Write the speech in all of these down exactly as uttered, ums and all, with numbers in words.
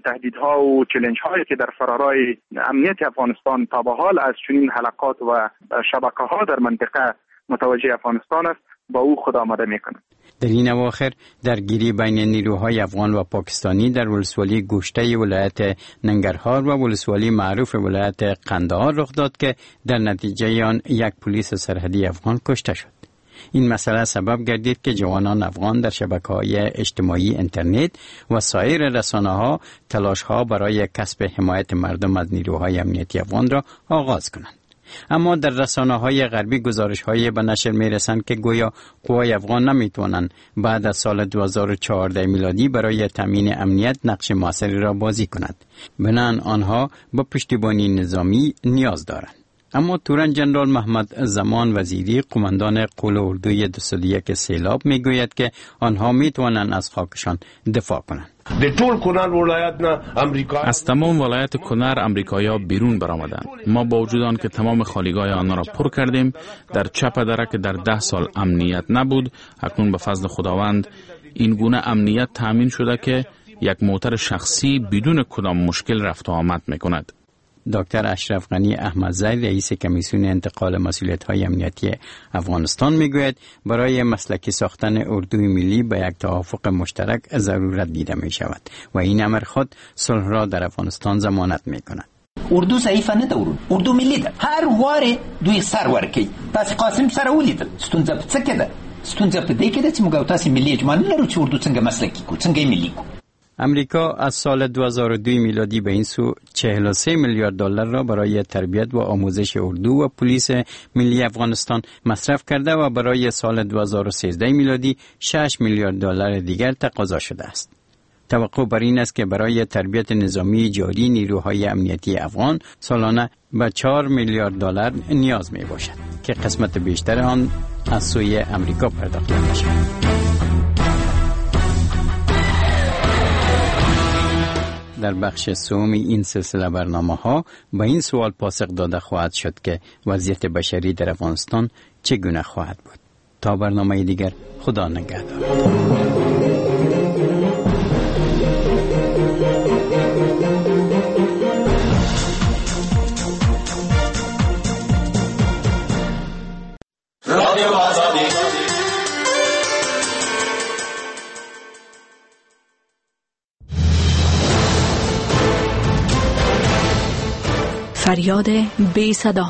تهدیدها و چالش هایی که در فرارای امنیت افغانستان تا به حال از چنین حلقات و شبکه ها در منطقه متوجه افغانستان است با او خود آمده میکنند. در این اواخر درگیری بین نیروهای افغان و پاکستانی در ولسوالی گوشته ولایت ننگرهار و ولسوالی معروف ولایت قندهار رخ داد که در نتیجه آن یک پلیس سرحدی افغان کشته شد. این مسئله سبب گردید که جوانان افغان در شبکه‌های اجتماعی اینترنت و سایر رسانه‌ها تلاش‌ها برای کسب حمایت مردم از نیروهای امنیتی افغان را آغاز کنند. اما در رسانه‌های غربی گزارش‌های به نشر می‌رسند که گویا قوای افغان نمی‌توانند بعد از سال دو هزار و چهارده میلادی برای تامین امنیت نقش موثری را بازی کنند. بنابراین آنها به پشتیبانی نظامی نیاز دارند. اما تورن جنرال محمد زمان وزیری قماندان قول اردوی دو صد و یک سیلاب میگوید که آنها میتوانند از خاکشان دفاع کنند. از تمام ولایت کنر امریکایی‌ها بیرون برآمدند. ما با وجود آن که تمام خالیگاه آنها را پر کردیم، در چپ دره که در ده سال امنیت نبود، اکنون به فضل خداوند این گونه امنیت تامین شده که یک موتر شخصی بدون کدام مشکل رفت و آمد میکند. دکتر اشرف غنی احمدزی رئیس کمیسیون انتقال مسئولیت‌های امنیتی افغانستان میگوید برای مسلکی ساختن اردوی ملی به یک توافق مشترک ضرورت دیده می شود و این امر خود صلح را در افغانستان ضمانت می کند. اردو ضعیفه نه ده، اردو ملی ده. هر واره دوی سر ورکی. تاسو قاسم سره ولیدل ستونزه په څه کې ده؟ ستونزه په دې کې ده چې موږ تاسو ملي اجماع نه لرو چې اردو څنګه مسلکی کو، څنګه ملی کو. امریکا از سال دو هزار و دو میلادی به این سو چهل و سه میلیارد دلار را برای تربیت و آموزش اردو و پلیس ملی افغانستان مصرف کرده و برای سال دو هزار و سیزده میلادی شش میلیارد دلار دیگر تقاضا شده است. توقع بر این است که برای تربیت نظامی جاری نیروهای امنیتی افغان سالانه به چهار میلیارد دلار نیاز می باشد که قسمت بیشتر آن از سوی امریکا پرداخت می شود. در بخش سومی این سلسله برنامه ها به این سوال پاسخ داده خواهد شد که وضعیت بشری در افغانستان چگونه خواهد بود. تا برنامه دیگر، خدا نگهدار. فریاد بی صدا.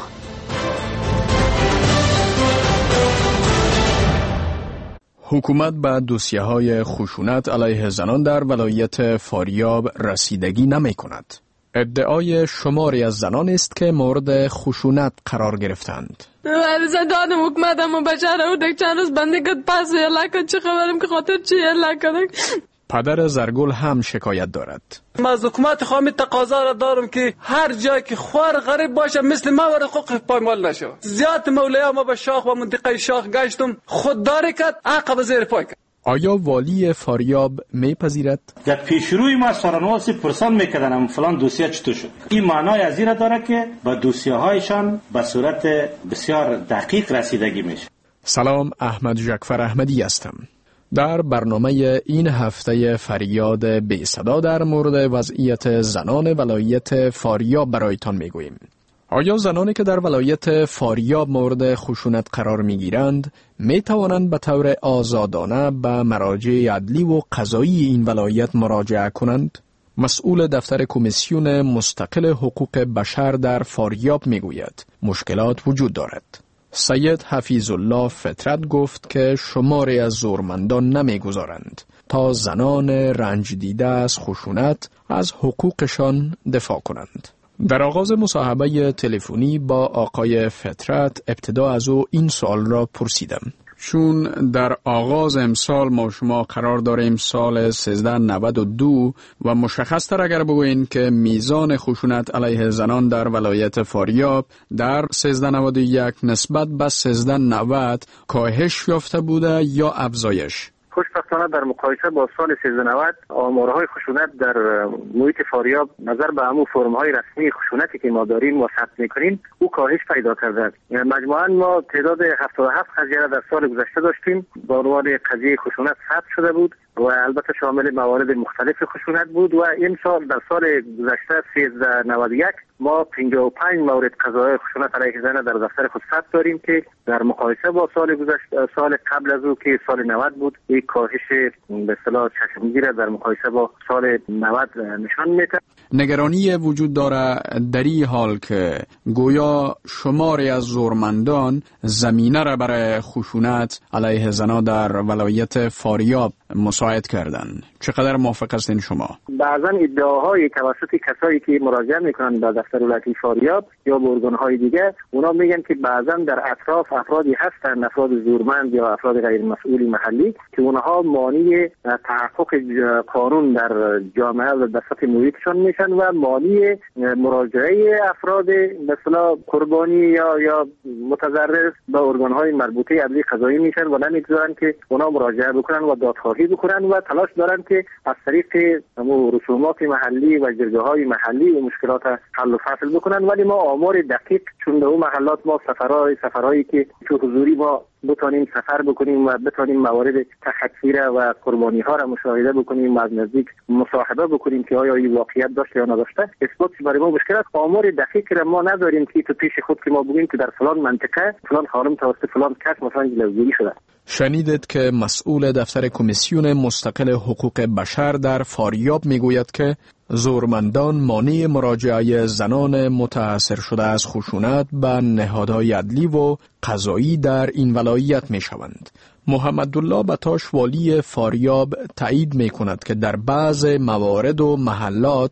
حکومت به دوسیه‌های خشونت علیه زنان در ولایت فاریاب رسیدگی نمی کند. ادعای شماری از زنان است که مورد خشونت قرار گرفتند. زندان حکومت هم بشاره و دک چند روز بنده کد پس یلا کد چه خبرم که خاطر چی یلا کدک. پدر زرگل هم شکایت دارد. من از حکومت خواهم تقاضا را دارم که هر جای که خوار غریب باشه مثل ما ور حقوق پایمال نشه. زیاد مولیا ما به شاخ و منطقه شاخ گشتم خودداری کرد عقب زیر پای کرد. آیا والی فاریاب میپذیرد؟ یک پیشروی ما سرانواسی پرسان میکردن فلان دوسیه چطور شد. این معنای از این داره که با دوسیه هایشان به صورت بسیار دقیق رسیدگی میشه. سلام، احمد جعفر احمدی هستم. در برنامه این هفته فریاد بی صدا در مورد وضعیت زنان ولایت فاریاب برایتان میگوییم. آیا زنانی که در ولایت فاریاب مورد خشونت قرار میگیرند می توانند به طور آزادانه به مراجع عدلی و قضایی این ولایت مراجعه کنند؟ مسئول دفتر کمیسیون مستقل حقوق بشر در فاریاب میگوید مشکلات وجود دارد. سید حفیظ الله فطرت گفت که شماری از زورمندان نمیگذارند تا زنان رنج دیده از خشونت از حقوقشان دفاع کنند. در آغاز مصاحبه تلفنی با آقای فطرت ابتدا از او این سوال را پرسیدم. چون در آغاز امسال ما شما قرار داریم سال سیزده نود و دو و مشخص تر اگر بگوین که میزان خشونت علیه زنان در ولایت فاریاب در سیزده نود و یک نسبت به سیزده نود کاهش یافته بوده یا افزایش؟ خوشبختانه در مقایسه با سال سیزده نود آمارهای خشونت در محیط فاریاب نظر به همون فرم‌های رسمی خشونتی که ما داریم و ثبت می‌کنیم او کاهش پیدا کرده است. یعنی مجموعاً ما تعداد هفتاد و هفت قضیه را در سال گذشته داشتیم با عنوان قضیه خشونت ثبت شده بود و البته شامل موارد مختلف خشونت بود و این سال در سال گذشته سیزده نود و یک ما پنجاه و پنج مورد قضایی خشونت علیه زن در دفتر خود ثبت داریم که در مقایسه با سال گذشته سال قبل از او که سال نود بود یک کاهش به اصطلاح چشمگیر در مقایسه با سال نود نشان میده. نگرانی وجود داره در این حال که گویا شماری از زورمندان زمینه را برای خشونت علیه زنان در ولایت فاریاب مساعد کردن. چقدر موافق هستین شما؟ بعضا ادعاهای توسط کسایی که مراجعه میکنن به دفتر ولایتی فاریاب یا به ارگان‌های دیگه، اونا میگن که بعضا در اطراف افرادی هستن، افراد زورمند یا افراد غیر مسئول محلی که اونها مانع تحقق قانون در جامعه و در سطح محیطشان میشن و مانع مراجعه افراد مثلا قربانی یا یا متضرر به ارگان‌های مربوطه عدلی قضایی میشن و نمیگذارن که اونا مراجعه بکنن و دادخواهی بکنن و تلاش دارن که از طریق رسومات محلی و جرگه‌های محلی و مشکلات حل و فصل بکنن. ولی ما آمار دقیق چون به اون محلات ما سفرهای سفرهایی که تو حضوری ما بتونیم سفر بکنیم و بتونیم موارد تخطیره و قربانی ها را مشاهده بکنیم و از نزدیک مصاحبه بکنیم که آیا این واقعیت داشته یا نداشته، اثباتش برای ما مشکل است. آمار دقیق را ما نداریم که تو پیش خود که ما بگیم که در فلان منطقه فلان خانم توسط فلان کس مثلا جلوگیری شده. شنیدید که مسئول دفتر کمیسیون مستقل حقوق بشر در فاریاب میگوید که زورمندان مانع مراجعه زنان متاثر شده از خشونت به نهادهای عدلی و قضایی در این ولایت می شوند. محمدالله بطاش والی فاریاب تایید می کند که در بعض موارد و محلات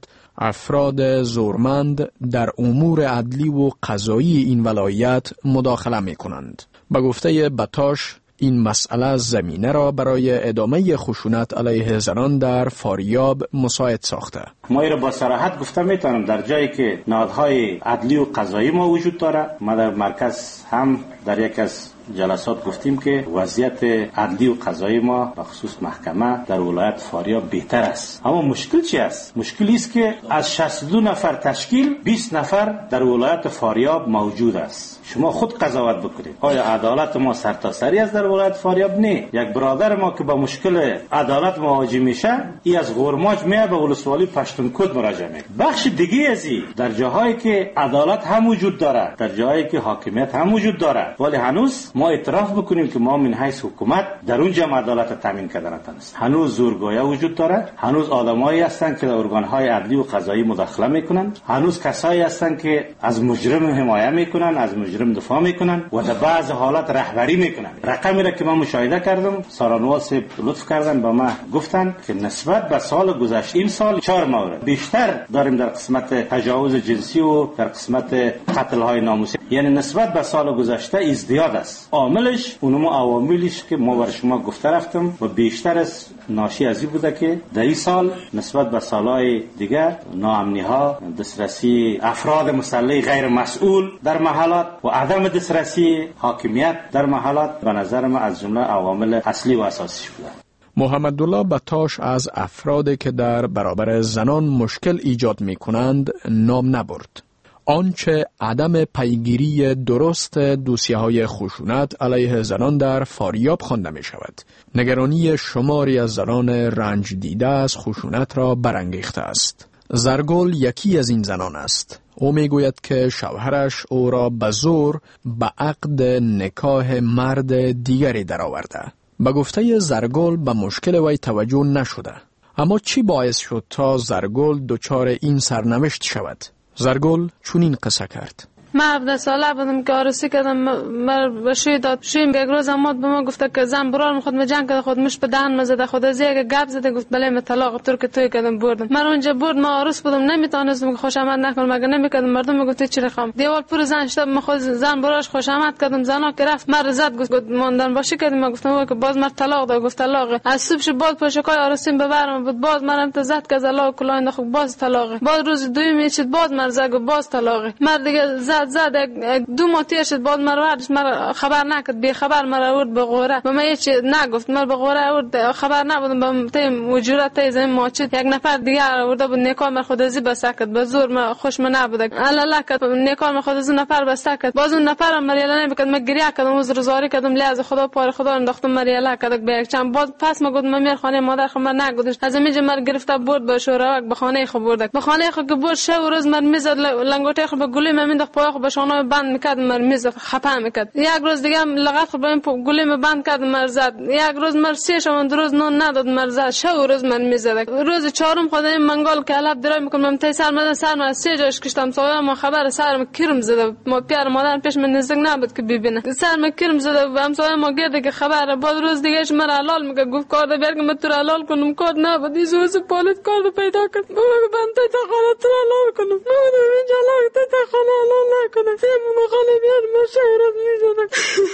افراد زورمند در امور عدلی و قضایی این ولایت مداخله می کنند. به گفته بطاش این مسئله زمینه را برای ادامه خشونت علیه زنان در فاریاب مساعد ساخته. ما این را با صراحت گفته میتونم در جایی که نهادهای عدلی و قضایی ما وجود داره، ما در مرکز هم در یک از جلسات گفتیم که وضعیت عدلی و قضایی ما به خصوص محکمه در ولایت فاریاب بهتر است. اما مشکل چی است؟ مشکلی است که از شصت و دو نفر تشکیل بیست نفر در ولایت فاریاب موجود است. شما خود قضاوت بکنید. آیا عدالت ما سرتاسری است در ولایت فاریاب؟ نه. یک برادر ما که با مشکل عدالت مواجه میشه، ای از غورماج میاد به ولسوالی پشتونکود مراجعه میکنه. بخش دیگه ازی در جاهایی که عدالت هم وجود داره، در جاهایی که حاکمیت هم وجود داره، ولی هنوز ما اعتراف بکنیم که ما من حیث حکومت در اونجا عدالت تامین کردن است. هنوز زورگویا وجود داره، هنوز آدمایی هستند که در ارگان‌های عدلی و قضایی مداخله میکنن، هنوز کسایی هستند که از مجرم حمایت میکنن، از مجرم دفاع میکنن و در بعض حالات رهبری میکنن. رقمی را که من مشاهده کردم، سارانواس لطف کردن به ما گفتن که نسبت به سال گذشته این سال چهار مورد بیشتر داریم در قسمت تجاوز جنسی و در قسمت قتل های ناموسی، یعنی نسبت به سال گذشته ازدیاد است. عاملش اونم عواملیش که ما بر شما گفته رفتم و بیشتر از ناشی از این بوده که در این سال نسبت به سالهای دیگر ناامنی ها، دسترسی افراد مسلح غیر مسئول در محلات و عدم دسترسی حاکمیت در محلات به نظر ما از جمله عوامل اصلی و اساسی بوده. محمدالله بطاش از افرادی که در برابر زنان مشکل ایجاد می کنند نام نبرد. آنچه عدم پیگیری درست دوسیه‌های خشونت علیه زنان در فاریاب خوانده می شود. نگرانی شماری از زنان رنج دیده از خشونت را برانگیخته است. زرگل یکی از این زنان است. او می گوید که شوهرش او را به زور به عقد نکاح مرد دیگری درآورده. به گفته زرگل به مشکل وی توجه نشده. اما چی باعث شد تا زرگل دچار این سرنوشت شود؟ زرگل چونین قصه کرد. من هفده ساله بودم که عروسی کردم، مر بشوی داد شویم یک روز اماد به ما گفته که زن برار خود می جنگ کرده، خود مش به دهن مزده، خود از یک گپ زده، گفت بله من طلاق طور که توی کردم بردم. من اونجا برد، ما عروس بودم، نمیتونستم که خوش آمد نکنم، مگه نمیکردم. مردم میگفت چی رقم دیوال پر زن شد، ما خود زن براش خوش آمد کردم. زنا که رفت مر زد، گفت ماندن باشه کردم. ما گفتم که باز مر طلاق داد، گفت طلاق. از صبح باز پشکای عروسیم ببرم بود، باز مرم تو زد که زلا کلا انداخت، باز طلاق. باز روز دوم میشد باز مر زد، باز طلاق. مر دیگه زد زد زد دو ماه تیر شد بعد مرا مرا خبر نکرد، بی خبر مرا آورد به غوره و من هیچ نگفت. من به غوره آورد خبر نبودم به تیم وجورت تای زمین ماچید. یک نفر دیگه آورده بود نکاح من خودازی بسته کرد، به زور من خوش من نبوده الا کرد نکاح من خودازی نفر بسته کرد. باز اون نفر مریاله نمیکرد، من گریه کردم عذر زاری کردم لی از خدا پار خدا انداختم مریاله کرد به یک چند. باز پس ما گفت من خانه مادر خو من نگودش از میج مر گرفته برد به شوراک به خانه خو برد به خانه خو که برد شب و روز من میزد لنگوټه خو به گلی من مینداخت پای خو به شانه بند میکرد مر میز خپه میکرد. یک روز دیگه لغت خو به گلی من بند کرد مر زد. یک روز مر سه شب روز نون نداد مر زد. شب و روز من میزد. روز چهارم خدای منگال که الاب درای میکنم تا سر من سر من سه جاش کشتم سویا ما خبر سرم کرم زده. ما پیار مادر پیش من نزدیک نبود که ببینه سرم کرم زده و هم سویا ما گرده که خبر. بعد روز دیگهش من حلال میگه گفت کار ده برگ من تو حلال کنم کار نبود. ایزوز پالیس کار پیدا کرد بابا بنت تا خانه تو حلال کنم بابا اینجا لاگ تا خانه حلال نکنم سیم ما خانه بیار ما شهرت میزدم.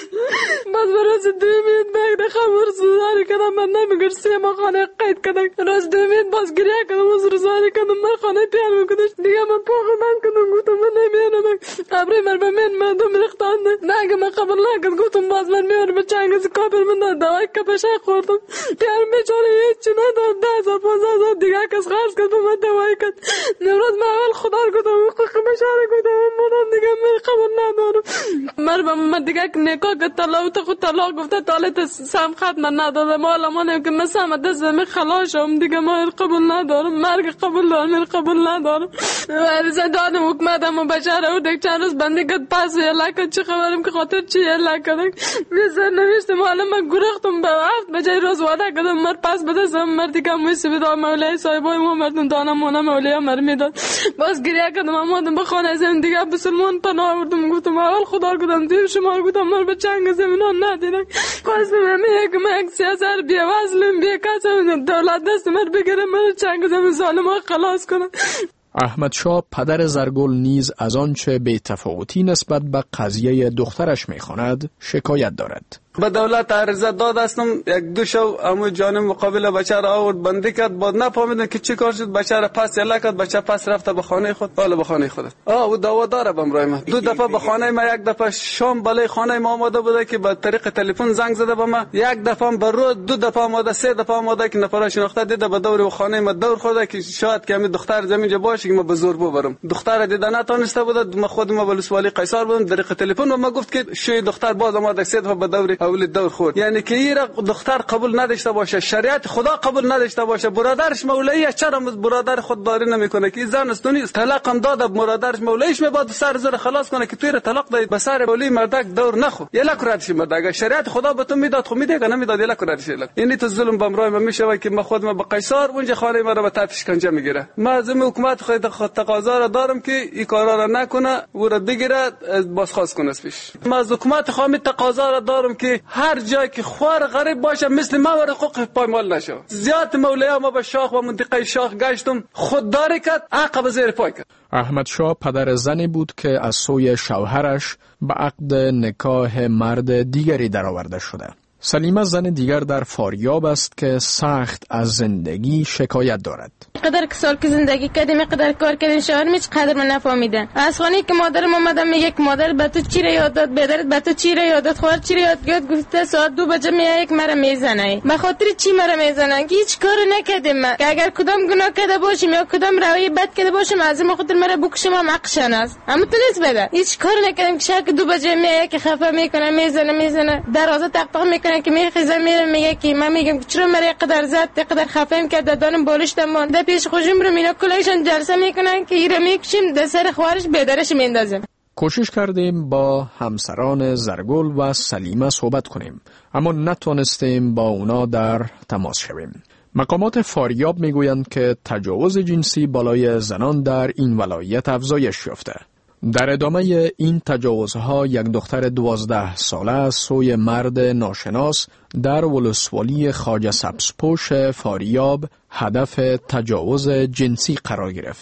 باز روز دومید بعد خبر زاری کردم من نمیگم سیم ما خانه قید کردم. روز دومید باز گریه کردم از روزاری کردم من خانه پیار میکنم دیگه من پاک من کردم گفتم من نمیارم ابری مر به من من دم رختان نگه من قبل نکرد گفتم باز من میارم به چنگ از کابل من دوائی کپشه خوردم پیار میچاره هیچ نداد ده هزار پانزده هزار دیگه کس خرج کرد من دوائی کرد. نمروز من اول خدا رو گفتم کپشه گفتم من دیگه من قبل ندارم مر به من دیگه نکاح که طلاق تو خود طلاق گفته طالت سم خط من نداده مالا من که مثلا دست به من خلاصم دیگه من قبول ندارم مرگ قبول دارم من قبول ندارم. ورزه دادم حکمتم و بشاره و دیگه چند روز بنده کد پس یلا کد چه خبرم که خاطر چی یلا کدک بیزر نوشتم حالا من گرختم به هفت بجای روز واده کدم مر پس بده زم مردی که مویسی بده مولای صاحبای ما مردم دانم مونا مولای مر میداد. باز گریه کدم آمدم به خانه زمین دیگه به سلمان پناه آوردم گفتم اول خدا کدم دیم شما گفتم مر به چنگ زمینان ندیدم خواستم همه یک من سیاسر بیا وزلم بیا کسم دولت دست مر بگیره مر چنگ زمین ظالما خلاص کنم. احمد شاه پدر زرگل نیز از آنچه بی تفاوتی نسبت به قضیه دخترش میخواند شکایت دارد. به دولت عرضه داد هستم یک دو شو امو جانب مقابل بچه را آورد بندی کرد بعد نفهمیدن که چی کار شد بچه را پس یلا کرد بچه پس رفته به خانه خود بالا به خانه خودت آه او دعوا داره بمرای من دو دفعه به خانه ما یک دفعه شام بالای خانه ما آمده بوده که به طریق تلفن زنگ زده به ما یک دفعه به روز دو دفعه آمده سه دفعه آمده که نفر شناخته دیده به دور خانه ما دور خورده که شاید که همین دختر زمین باشه که ما به زور ببرم دختر دیده نتونسته بوده ما خود ما ولسوالی قیصر بودم طریق تلفن و ما گفت که شوی دختر باز آمده سه دفعه به دور اول دور خورد یعنی که این دختر قبول نداشته باشه شریعت خدا قبول نداشته باشه برادرش مولایی چرا برادر خود داری نمیکنه که زن است نیست طلاق هم داده برادرش مولایش میباد سر زور خلاص کنه که توی را طلاق داد به سر مولی مردک دور نخو یلا کردش مردک شریعت خدا به تو میداد خو میده که نمیداد یلا کردش یعنی تو ظلم بمرای من میشه که ما خود ما به قیصر اونجا خانه ما رو به تفتیش کنجا میگیره ما از حکومت خود تقاضا را دارم که این کارا را نکنه و را بگیره بازخواست کنه پیش ما از حکومت خواهم تقاضا را دارم که هر جایی که خوار غریب باشه مثل ما ور حقوق پایمال نشه زیاد مولیا ما به شاخ و منطقه شاخ گشتم خودداری کرد عقب زیر پای کرد. احمد شاه پدر زنی بود که از سوی شوهرش به عقد نکاح مرد دیگری درآورده شده. سلیمه زن دیگر در فاریاب است که سخت از زندگی شکایت دارد. قدر که سال که زندگی کردیم قدر کار کردیم شوهر میچ قدر من نفهمیدن از خانه که مادرم اومدم میگه که مادر به تو چی را یاد داد بدرت به تو چی را یاد داد خواهر چی را یاد داد گفته ساعت دو بجه میای یک مرا میزنه به خاطر چی مرا میزنن که هیچ کار نکردیم من که اگر کدام گناه کرده باشیم یا کدام روی بد کرده باشیم از ما خاطر مرا بکشیم هم عقشن است اما تو نیست بده هیچ کار نکردیم که شک دو بجه میای که خفه میکنه میزنه میزنه دروازه تق تق میکنه که میخیزه میره میگه که من میگم چرا مرا قدر زد قدر خفه کرد دادن بالشتم مونده پیش خوشم رو مینا کلایشون جلسه میکنن که ایره میکشیم در سر خوارش بدرش میندازیم. کوشش کردیم با همسران زرگل و سلیمه صحبت کنیم اما نتونستیم با اونا در تماس شویم. مقامات فاریاب میگویند که تجاوز جنسی بالای زنان در این ولایت افزایش یافته. در ادامه این تجاوزها یک دختر دوازده ساله از سوی مرد ناشناس در ولسوالی خواجه سبزپوش فاریاب هدف تجاوز جنسی قرار گرفت.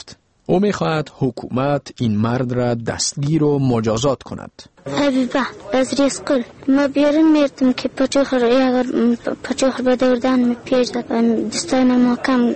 او می‌خواهد حکومت این مرد را دستگیر و مجازات کند. حبیبه از ریسکل ما بیارن میرتم که پچه خور اگر پچه خور بدوردن می پیش داد دستان ما کم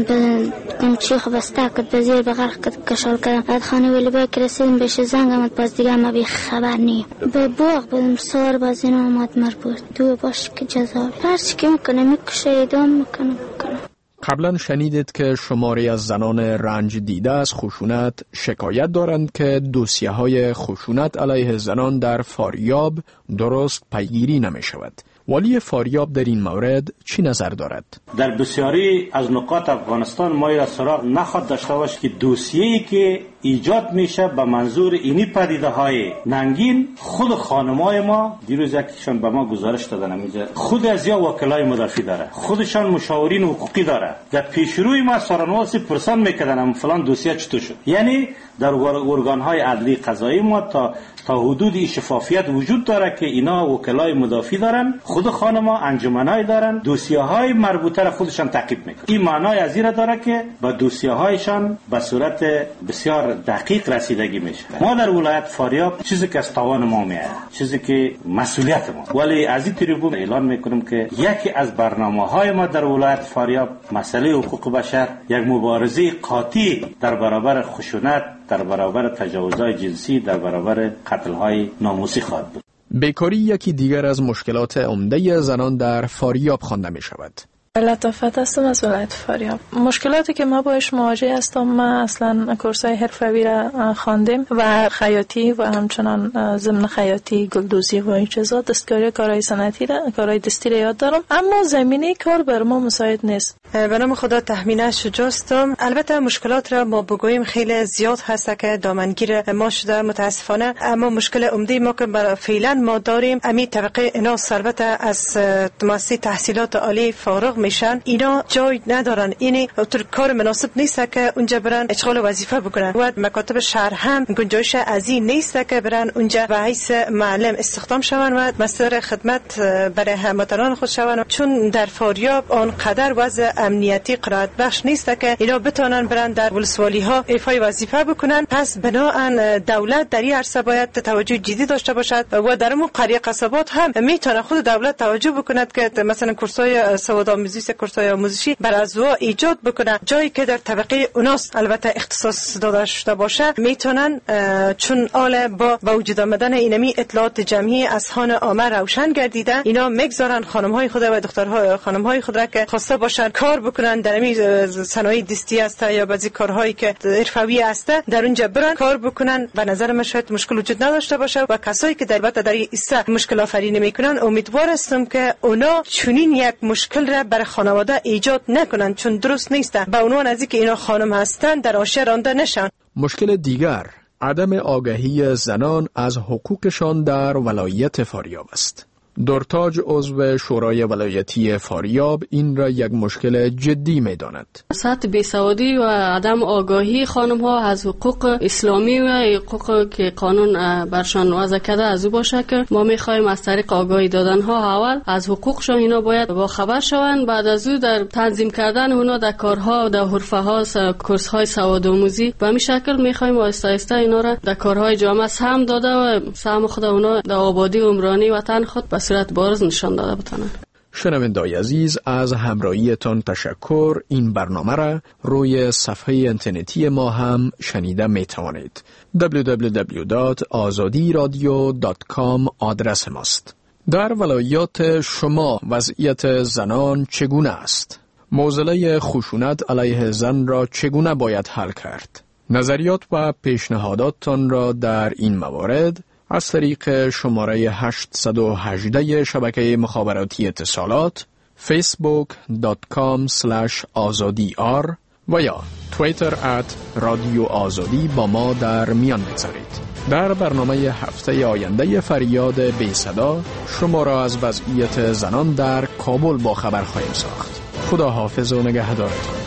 کم چیخ بسته کد بزیر بغرق کد کشال کردم بعد خانه ولی باید که رسیدم بهش زنگ آمد باز دیگر ما بی خبر نیم به باغ بدم سوار باز این آمد مربوط دو باش که جزا هرچی که میکنه میکشه ایدام میکنه میکنه. قبلا شنیدید که شماری از زنان رنج دیده از خشونت شکایت دارند که دوسیه های خشونت علیه زنان در فاریاب درست پیگیری نمی شود. والی فاریاب در این مورد چی نظر دارد؟ در بسیاری از نقاط افغانستان ما را سراغ نخواد داشته باشه که دوسیه‌ای که ایجاد میشه به منظور اینی پدیده های ننگین خود خانمای ما دیروز یکیشون به ما گزارش دادن میگه خود از یا وکلای مدافع داره خودشان مشاورین حقوقی داره در پیشروی ما سرانواسی پرسان میکردن فلان دوسیه چطور شد. یعنی در ارگان های عدلی قضایی ما تا تا حدودی شفافیت وجود داره که اینا وکلای مدافع دارن خود خانما انجمنای دارن دوسیه های مربوطه را خودشان تعقیب میکنن. این معنای از این داره که با دوسیه هایشان به صورت بسیار دقیق رسیدگی میشه. ما در ولایت فاریاب چیزی که از توان ما میاد چیزی که مسئولیت ما ولی از این تریبون اعلان میکنم که یکی از برنامه‌های ما در ولایت فاریاب مسئله حقوق بشر یک مبارزه قاطع در برابر خشونت در برابر تجاوزهای جنسی در برابر قتل‌های ناموسی خواهد بود. بیکاری یکی دیگر از مشکلات عمده زنان در فاریاب خوانده می شود. لطافت هستم از ولایت فاریاب. مشکلاتی که ما باش مواجه هستم ما اصلا کورسای حرفه‌ای را خواندیم و خیاطی و همچنان ضمن خیاطی گلدوزی و این چیزا دستکاری کارهای صنعتی را کارهای دستی را یاد دارم اما زمینه کار بر ما مساعد نیست. به نام خدا تحمینه شجاستم. البته مشکلات را ما بگوییم خیلی زیاد هست که دامنگیر ما شده متاسفانه اما مشکل عمده ما که فعلا ما داریم امی طبقه اینا ثروت از مؤسسه تحصیلات عالی فارغ میشن اینا جای ندارن اینی طور کار مناسب نیست که اونجا برن اشغال وظیفه بکنن و مکاتب شهر هم گنجایش از این نیست که برن اونجا به حیث معلم استخدام شون و مصدر خدمت برای هموطنان خود شون چون در فاریاب آنقدر وضع امنیتی قرارت بخش نیست که اینا بتونن برن در ولسوالی ها ایفای وظیفه بکنن. پس بناهن دولت در این عرصه باید توجه جدی داشته باشد و در اون قریه قصبات هم میتونه خود دولت توجه بکند که مثلا کورسای سوادآموزی کورسای آموزشی بر ازوا ایجاد بکنه جایی که در طبقه اوناست البته اختصاص داده شده باشه میتونن چون آل با با وجود آمدن اینمی اطلاعات جمعی از خان عامه روشن گردیده اینا میگذارن خانم های خود و دخترها خانم های خود را که خواسته باشن کار بکنن در این صنایع دستی است یا بعضی کارهایی که حرفه‌ای است در اونجا برن کار بکنن و نظر من شاید مشکل وجود نداشته باشه و کسایی که البته در این حصه مشکل آفرینی میکنن امیدوار هستم که اونا چنین یک مشکل را بر خانواده ایجاد نکنن چون درست نیست به عنوان از اینکه اینا خانم هستن در آشه رانده نشن. مشکل دیگر عدم آگاهی زنان از حقوقشان در ولایت فاریاب است. دورتاج عضو شورای ولایتی فاریاب این را یک مشکل جدی می‌داند. سطح بیسوادی و عدم آگاهی خانم‌ها از حقوق اسلامی و حقوق که قانون برشان وضع کرده از او باشه که ما می‌خوایم از طریق آگاهی دادن‌ها اول از حقوقشان اینا باید با خبر شوند بعد از او در تنظیم کردن اونا در کارها در حرفه‌ها کورس‌های سوادآموزی به همین شکل می‌خوایم آهسته آهسته اینا را در کارهای جامعه سهم داده و سهم خود اونا در آبادی عمرانی وطن خود صورت بارز نشان داده بتونن. شنوندگان عزیز از همراهیتان تشکر. این برنامه را روی صفحه اینترنتی ما هم شنیده می توانید. دبلیو دبلیو دبلیو دات آزادی رادیو دات کام آدرس ماست. در ولایات شما وضعیت زنان چگونه است؟ معضله خشونت علیه زن را چگونه باید حل کرد؟ نظریات و پیشنهاداتتان را در این موارد از طریق شماره هشت یک هشت شبکه مخابراتی اتصالات فیسبوک دات کام اسلش آزادی آر و یا تویتر ات رادیو آزادی با ما در میان بگذارید. در برنامه هفته آینده فریاد بی صدا شما را از وضعیت زنان در کابل با خبر خواهیم ساخت. خدا حافظ و نگهدارتان.